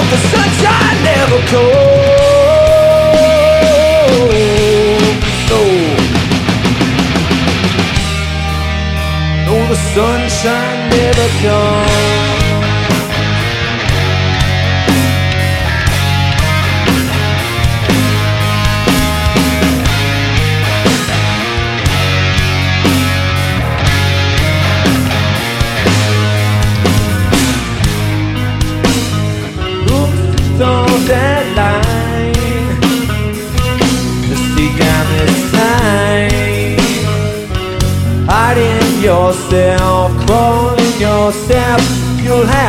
The sunshine never comes. No, no, the sunshine never comes. On that line, the sea on this line, hiding yourself, crawling yourself, you'll have